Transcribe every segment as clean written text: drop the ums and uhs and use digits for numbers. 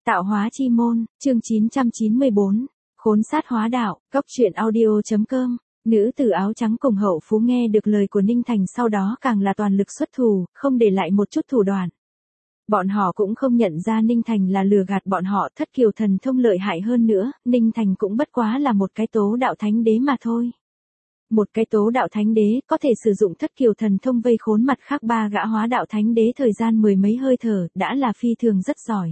Tạo hóa chi môn, chương 994, khốn sát hóa đạo, Cóc truyện audio.com. Nữ tử áo trắng cùng Hậu Phú nghe được lời của Ninh Thành sau đó càng là toàn lực xuất thủ, không để lại một chút thủ đoạn. Bọn họ cũng không nhận ra Ninh Thành là lừa gạt bọn họ, Thất Kiều thần thông lợi hại hơn nữa, Ninh Thành cũng bất quá là một cái tố đạo thánh đế mà thôi. Một cái tố đạo thánh đế có thể sử dụng Thất Kiều thần thông vây khốn mặt khác ba gã hóa đạo thánh đế thời gian mười mấy hơi thở, đã là phi thường rất giỏi.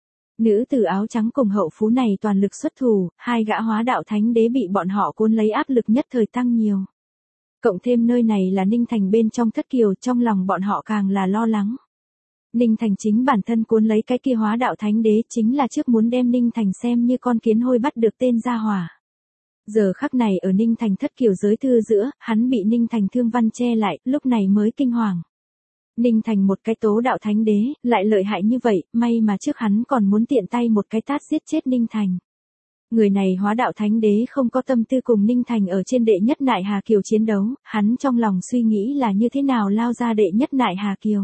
Nữ tử áo trắng cùng Hậu Phú này toàn lực xuất thủ, hai gã hóa đạo thánh đế bị bọn họ cuốn lấy áp lực nhất thời tăng nhiều. Cộng thêm nơi này là Ninh Thành bên trong Thất Kiều, trong lòng bọn họ càng là lo lắng. Ninh Thành chính bản thân cuốn lấy cái kia hóa đạo thánh đế chính là trước muốn đem Ninh Thành xem như con kiến hôi bắt được tên gia hỏa. Giờ khắc này ở Ninh Thành Thất Kiều giới thư giữa, hắn bị Ninh Thành thương văn che lại, lúc này mới kinh hoàng. Ninh Thành một cái tố đạo thánh đế, lại lợi hại như vậy, may mà trước hắn còn muốn tiện tay một cái tát giết chết Ninh Thành. Người này hóa đạo thánh đế không có tâm tư cùng Ninh Thành ở trên đệ nhất Nại Hà Kiều chiến đấu, hắn trong lòng suy nghĩ là như thế nào lao ra đệ nhất Nại Hà Kiều.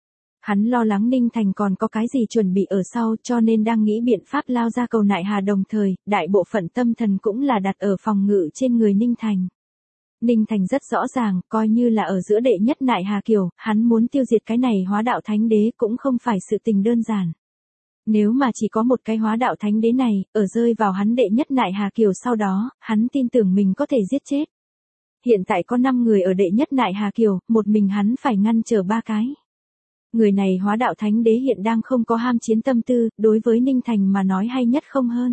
Hắn lo lắng Ninh Thành còn có cái gì chuẩn bị ở sau cho nên đang nghĩ biện pháp lao ra cầu Nại Hà, đồng thời, đại bộ phận tâm thần cũng là đặt ở phòng ngự trên người Ninh Thành. Ninh Thành rất rõ ràng, coi như là ở giữa đệ nhất Nại Hà Kiều, hắn muốn tiêu diệt cái này hóa đạo thánh đế cũng không phải sự tình đơn giản. Nếu mà chỉ có một cái hóa đạo thánh đế này, ở rơi vào hắn đệ nhất Nại Hà Kiều sau đó, hắn tin tưởng mình có thể giết chết. Hiện tại có 5 người ở đệ nhất Nại Hà Kiều, một mình hắn phải ngăn trở 3 cái. Người này hóa đạo thánh đế hiện đang không có ham chiến tâm tư, đối với Ninh Thành mà nói hay nhất không hơn.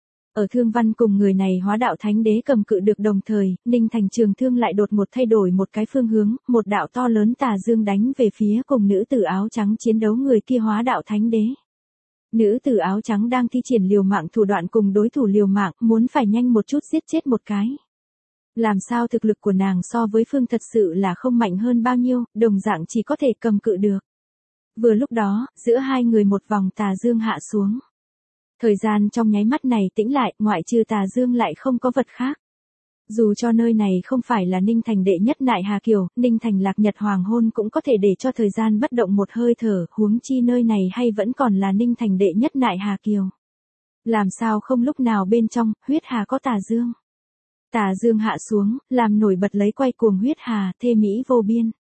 Ở thương văn cùng người này hóa đạo thánh đế cầm cự được đồng thời, Ninh Thành trường thương lại đột ngột thay đổi một cái phương hướng, một đạo to lớn tà dương đánh về phía cùng nữ tử áo trắng chiến đấu người kia hóa đạo thánh đế. Nữ tử áo trắng đang thi triển liều mạng thủ đoạn cùng đối thủ liều mạng, muốn phải nhanh một chút giết chết một cái. Làm sao thực lực của nàng so với Phương thật sự là không mạnh hơn bao nhiêu, đồng dạng chỉ có thể cầm cự được. Vừa lúc đó, giữa hai người một vòng tà dương hạ xuống. Thời gian trong nháy mắt này tĩnh lại, ngoại trừ tà dương lại không có vật khác. Dù cho nơi này không phải là Ninh Thành đệ nhất Nại Hà Kiều, Ninh Thành lạc nhật hoàng hôn cũng có thể để cho thời gian bất động một hơi thở, huống chi nơi này hay vẫn còn là Ninh Thành đệ nhất Nại Hà Kiều. Làm sao không lúc nào bên trong, huyết hà có tà dương. Tà dương hạ xuống, làm nổi bật lấy quay cuồng huyết hà, thê mỹ vô biên.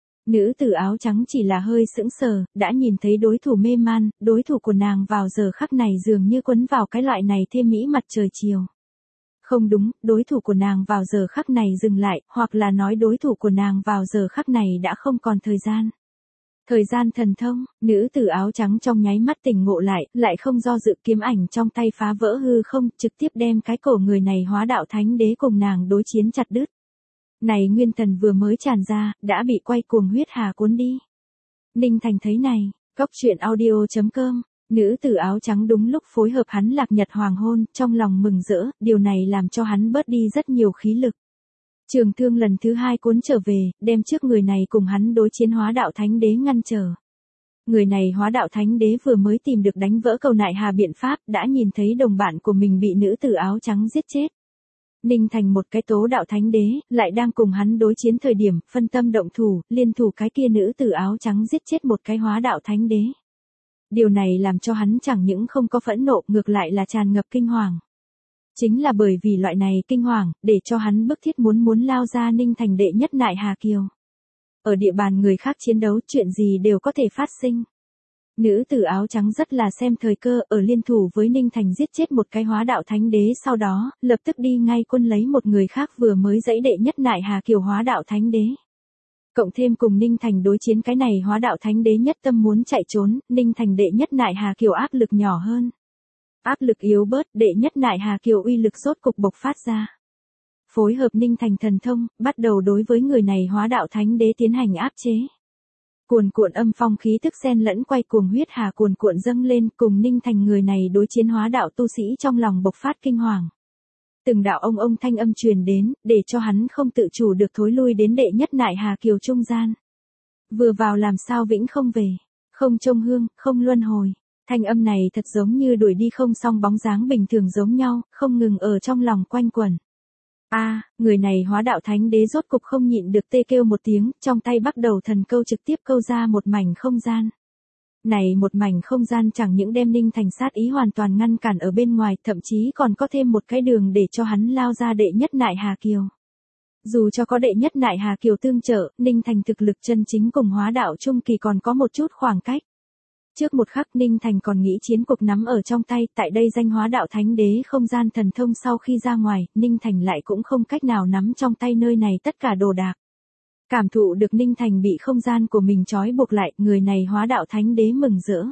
Nữ tử áo trắng chỉ là hơi sững sờ, đã nhìn thấy đối thủ mê man, đối thủ của nàng vào giờ khắc này dường như quấn vào cái loại này thê mỹ mặt trời chiều. Không đúng, đối thủ của nàng vào giờ khắc này dừng lại, hoặc là nói đối thủ của nàng vào giờ khắc này đã không còn thời gian. Thời gian thần thông, nữ tử áo trắng trong nháy mắt tỉnh ngộ lại không do dự, kiếm ảnh trong tay phá vỡ hư không, trực tiếp đem cái cổ người này hóa đạo thánh đế cùng nàng đối chiến chặt đứt. Này nguyên thần vừa mới tràn ra, đã bị quay cuồng huyết hà cuốn đi. Ninh Thành thấy này, Cóc truyện audio.com, nữ tử áo trắng đúng lúc phối hợp hắn lạc nhật hoàng hôn, trong lòng mừng rỡ, điều này làm cho hắn bớt đi rất nhiều khí lực. Trường thương lần thứ 2 cuốn trở về, đem trước người này cùng hắn đối chiến hóa đạo thánh đế ngăn trở. Người này hóa đạo thánh đế vừa mới tìm được đánh vỡ cầu Nại Hà biện pháp, đã nhìn thấy đồng bạn của mình bị nữ tử áo trắng giết chết. Ninh Thành một cái tố đạo thánh đế, lại đang cùng hắn đối chiến thời điểm, phân tâm động thủ, liên thủ cái kia nữ tử áo trắng giết chết một cái hóa đạo thánh đế. Điều này làm cho hắn chẳng những không có phẫn nộ, ngược lại là tràn ngập kinh hoàng. Chính là bởi vì loại này kinh hoàng, để cho hắn bức thiết muốn lao ra Ninh Thành đệ nhất Nại Hà Kiều. Ở địa bàn người khác chiến đấu, chuyện gì đều có thể phát sinh. Nữ tử áo trắng rất là xem thời cơ, ở liên thủ với Ninh Thành giết chết một cái hóa đạo thánh đế, sau đó, lập tức đi ngay quân lấy một người khác vừa mới dẫy đệ nhất Nại Hà Kiều hóa đạo thánh đế. Cộng thêm cùng Ninh Thành đối chiến cái này hóa đạo thánh đế nhất tâm muốn chạy trốn, Ninh Thành đệ nhất Nại Hà Kiều áp lực nhỏ hơn. Áp lực yếu bớt, đệ nhất Nại Hà Kiều uy lực rốt cục bộc phát ra. Phối hợp Ninh Thành thần thông, bắt đầu đối với người này hóa đạo thánh đế tiến hành áp chế. Cuồn cuộn âm phong khí tức xen lẫn quay cuồng huyết hà cuồn cuộn dâng lên, cùng Ninh Thành người này đối chiến hóa đạo tu sĩ trong lòng bộc phát kinh hoàng. Từng đạo ông thanh âm truyền đến, để cho hắn không tự chủ được thối lui đến đệ nhất Nại Hà Kiều trung gian. Vừa vào làm sao vĩnh không về, không trông hương, không luân hồi. Thanh âm này thật giống như đuổi đi không xong bóng dáng bình thường giống nhau, không ngừng ở trong lòng quanh quẩn. Người này hóa đạo thánh đế rốt cục không nhịn được tê kêu một tiếng, trong tay bắt đầu thần câu trực tiếp câu ra một mảnh không gian. Này một mảnh không gian chẳng những đem Ninh Thành sát ý hoàn toàn ngăn cản ở bên ngoài, thậm chí còn có thêm một cái đường để cho hắn lao ra đệ nhất nại Hà Kiều. Dù cho có đệ nhất nại Hà Kiều tương trợ, Ninh Thành thực lực chân chính cùng hóa đạo trung kỳ còn có một chút khoảng cách. Trước một khắc Ninh Thành còn nghĩ chiến cục nắm ở trong tay, tại đây danh hóa đạo thánh đế không gian thần thông sau khi ra ngoài, Ninh Thành lại cũng không cách nào nắm trong tay nơi này tất cả đồ đạc. Cảm thụ được Ninh Thành bị không gian của mình trói buộc lại, người này hóa đạo thánh đế mừng rỡ.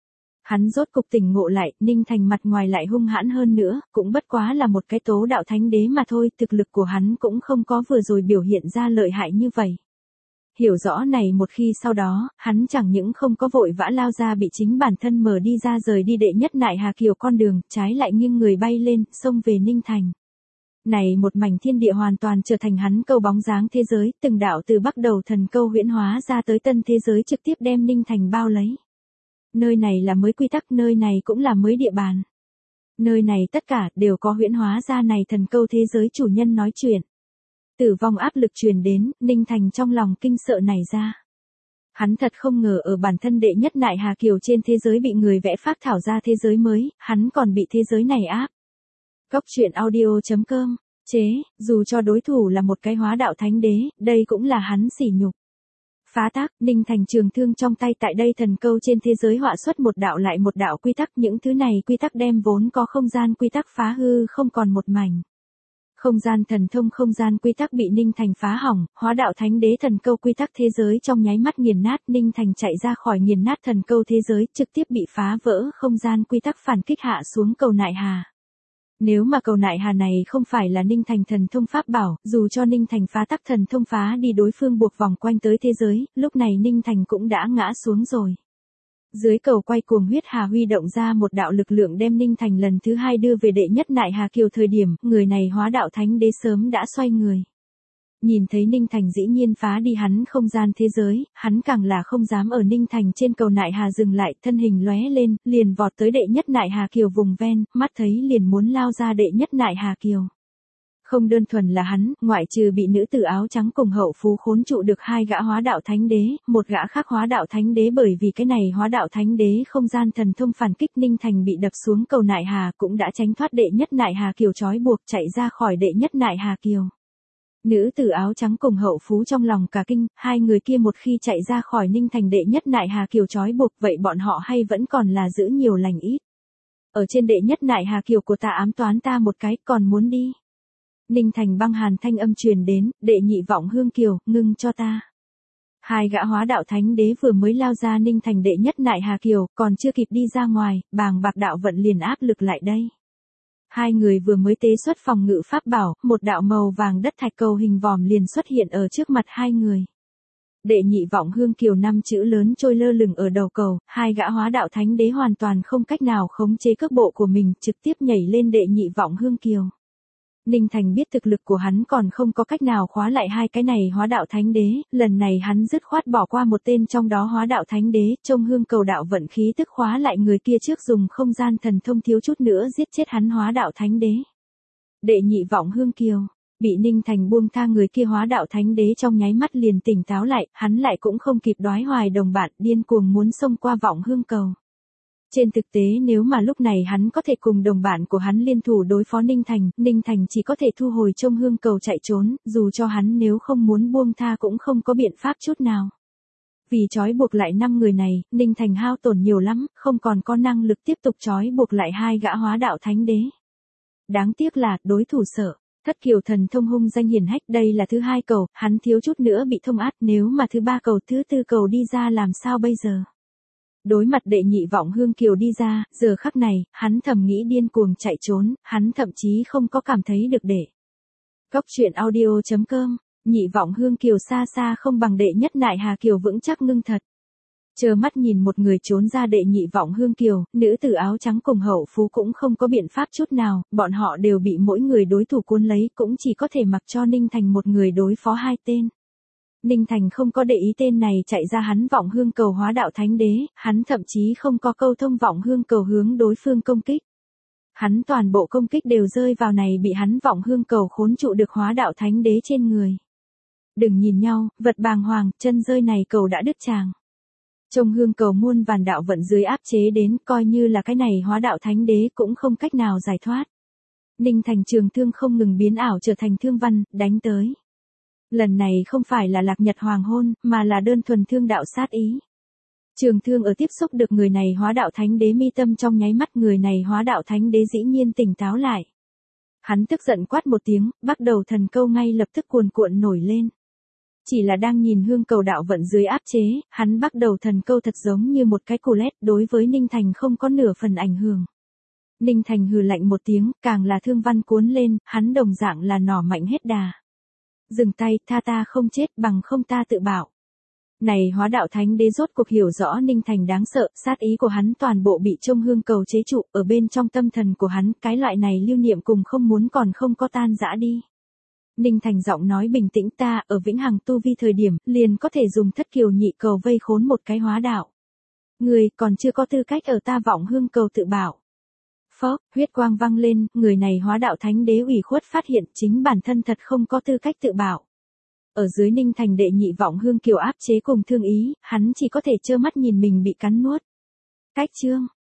Hắn rốt cục tỉnh ngộ lại, Ninh Thành mặt ngoài lại hung hãn hơn nữa, cũng bất quá là một cái tố đạo thánh đế mà thôi, thực lực của hắn cũng không có vừa rồi biểu hiện ra lợi hại như vậy. Hiểu rõ này một khi sau đó, hắn chẳng những không có vội vã lao ra bị chính bản thân mở đi ra rời đi đệ nhất nại Hà Kiều con đường, trái lại nghiêng người bay lên, xông về Ninh Thành. Này một mảnh thiên địa hoàn toàn trở thành hắn câu bóng dáng thế giới, từng đạo từ bắt đầu thần câu huyễn hóa ra tới tân thế giới trực tiếp đem Ninh Thành bao lấy. Nơi này là mới quy tắc, nơi này cũng là mới địa bàn. Nơi này tất cả đều có huyễn hóa ra này thần câu thế giới chủ nhân nói chuyện. Tử vong áp lực truyền đến, Ninh Thành trong lòng kinh sợ này ra. Hắn thật không ngờ ở bản thân đệ nhất nại Hà Kiều trên thế giới bị người vẽ phác thảo ra thế giới mới, hắn còn bị thế giới này áp. Cốc truyện audio.com, chế, dù cho đối thủ là một cái hóa đạo thánh đế, đây cũng là hắn sỉ nhục. Phá tác, Ninh Thành trường thương trong tay tại đây thần câu trên thế giới họa xuất một đạo lại một đạo quy tắc, những thứ này quy tắc đem vốn có không gian quy tắc phá hư không còn một mảnh. Không gian thần thông không gian quy tắc bị Ninh Thành phá hỏng, hóa đạo thánh đế thần câu quy tắc thế giới trong nháy mắt nghiền nát, Ninh Thành chạy ra khỏi nghiền nát thần câu thế giới, trực tiếp bị phá vỡ không gian quy tắc phản kích hạ xuống cầu nại hà. Nếu mà cầu nại hà này không phải là Ninh Thành thần thông pháp bảo, dù cho Ninh Thành phá tắc thần thông phá đi đối phương buộc vòng quanh tới thế giới, lúc này Ninh Thành cũng đã ngã xuống rồi. Dưới cầu quay cuồng huyết hà huy động ra một đạo lực lượng đem Ninh Thành lần thứ hai đưa về đệ nhất nại Hà Kiều thời điểm, người này hóa đạo thánh đế sớm đã xoay người. Nhìn thấy Ninh Thành dĩ nhiên phá đi hắn không gian thế giới, hắn càng là không dám ở Ninh Thành trên cầu nại hà dừng lại, thân hình lóe lên, liền vọt tới đệ nhất nại Hà Kiều vùng ven, mắt thấy liền muốn lao ra đệ nhất nại Hà Kiều. Không đơn thuần là hắn, ngoại trừ bị nữ tử áo trắng cùng hậu phú khốn trụ được hai gã hóa đạo thánh đế, một gã khác hóa đạo thánh đế bởi vì cái này hóa đạo thánh đế không gian thần thông phản kích Ninh Thành bị đập xuống cầu nại hà cũng đã tránh thoát đệ nhất nại Hà Kiều trói buộc chạy ra khỏi đệ nhất nại Hà Kiều. Nữ tử áo trắng cùng hậu phú trong lòng cả kinh, hai người kia một khi chạy ra khỏi Ninh Thành đệ nhất nại Hà Kiều trói buộc vậy bọn họ hay vẫn còn là giữ nhiều lành ít. Ở trên đệ nhất nại Hà Kiều của ta ám toán ta một cái còn muốn đi. Ninh Thành băng hàn thanh âm truyền đến, đệ nhị vọng hương kiều, ngưng cho ta. Hai gã hóa đạo thánh đế vừa mới lao ra Ninh Thành đệ nhất nại Hà Kiều, còn chưa kịp đi ra ngoài, bàng bạc đạo vận liền áp lực lại đây. Hai người vừa mới tế xuất phòng ngự pháp bảo, một đạo màu vàng đất thạch cầu hình vòm liền xuất hiện ở trước mặt hai người. Đệ nhị vọng hương kiều 5 chữ lớn trôi lơ lửng ở đầu cầu, hai gã hóa đạo thánh đế hoàn toàn không cách nào khống chế cước bộ của mình, trực tiếp nhảy lên đệ nhị vọng hương kiều. Ninh Thành biết thực lực của hắn còn không có cách nào khóa lại hai cái này hóa đạo thánh đế, lần này hắn dứt khoát bỏ qua một tên trong đó hóa đạo thánh đế, trông hương cầu đạo vận khí tức khóa lại người kia trước dùng không gian thần thông thiếu chút nữa giết chết hắn hóa đạo thánh đế. Đệ nhị vọng hương kiều, bị Ninh Thành buông tha người kia hóa đạo thánh đế trong nháy mắt liền tỉnh táo lại, hắn lại cũng không kịp đoái hoài đồng bạn, điên cuồng muốn xông qua vọng hương cầu. Trên thực tế nếu mà lúc này hắn có thể cùng đồng bạn của hắn liên thủ đối phó Ninh Thành chỉ có thể thu hồi trông hương cầu chạy trốn, dù cho hắn nếu không muốn buông tha cũng không có biện pháp chút nào. Vì trói buộc lại 5 người này, Ninh Thành hao tổn nhiều lắm, không còn có năng lực tiếp tục trói buộc lại hai gã hóa đạo thánh đế. Đáng tiếc là, đối thủ sợ. Thất kiều thần thông hung danh hiển hách, đây là thứ hai cầu, hắn thiếu chút nữa bị thông át, nếu mà thứ ba cầu thứ tư cầu đi ra làm sao bây giờ? Đối mặt đệ nhị vọng hương kiều đi ra, giờ khắc này, hắn thầm nghĩ điên cuồng chạy trốn, hắn thậm chí không có cảm thấy được để. Cốc truyện audio.com, nhị vọng hương kiều xa xa không bằng đệ nhất nại Hà Kiều vững chắc ngưng thật. Chờ mắt nhìn một người trốn ra đệ nhị vọng hương kiều, nữ tử áo trắng cùng hậu phú cũng không có biện pháp chút nào, bọn họ đều bị mỗi người đối thủ cuốn lấy, cũng chỉ có thể mặc cho Ninh Thành một người đối phó hai tên. Ninh Thành không có để ý tên này chạy ra hắn vọng hương cầu hóa đạo thánh đế, hắn thậm chí không có câu thông vọng hương cầu hướng đối phương công kích. Hắn toàn bộ công kích đều rơi vào này bị hắn vọng hương cầu khốn trụ được hóa đạo thánh đế trên người. Đừng nhìn nhau, vật bàng hoàng, chân rơi này cầu đã đứt tràng. Trong hương cầu muôn vàn đạo vận dưới áp chế đến, coi như là cái này hóa đạo thánh đế cũng không cách nào giải thoát. Ninh Thành trường thương không ngừng biến ảo trở thành thương văn, đánh tới. Lần này không phải là lạc nhật hoàng hôn, mà là đơn thuần thương đạo sát ý. Trường thương ở tiếp xúc được người này hóa đạo thánh đế mi tâm trong nháy mắt, người này hóa đạo thánh đế dĩ nhiên tỉnh táo lại. Hắn tức giận quát một tiếng, bắt đầu thần câu ngay lập tức cuồn cuộn nổi lên. Chỉ là đang nhìn hương cầu đạo vận dưới áp chế, hắn bắt đầu thần câu thật giống như một cái cù lét, đối với Ninh Thành không có nửa phần ảnh hưởng. Ninh Thành hừ lạnh một tiếng, càng là thương văn cuốn lên, hắn đồng dạng là nỏ mạnh hết đà. Dừng tay, tha ta không chết, bằng không ta tự bảo. Này hóa đạo thánh đế rốt cuộc hiểu rõ Ninh Thành đáng sợ, sát ý của hắn toàn bộ bị trong hương cầu chế trụ, ở bên trong tâm thần của hắn, cái loại này lưu niệm cùng không muốn còn không có tan rã đi. Ninh Thành giọng nói bình tĩnh, ta ở vĩnh hằng tu vi thời điểm, liền có thể dùng thất kiều nhị cầu vây khốn một cái hóa đạo. Người còn chưa có tư cách ở ta vọng hương cầu tự bảo. Phốc, huyết quang vang lên, người này hóa đạo thánh đế ủy khuất phát hiện chính bản thân thật không có tư cách tự bảo. Ở dưới Ninh Thành đệ nhị vọng hương kiều áp chế cùng thương ý, hắn chỉ có thể trơ mắt nhìn mình bị cắn nuốt. Cách chương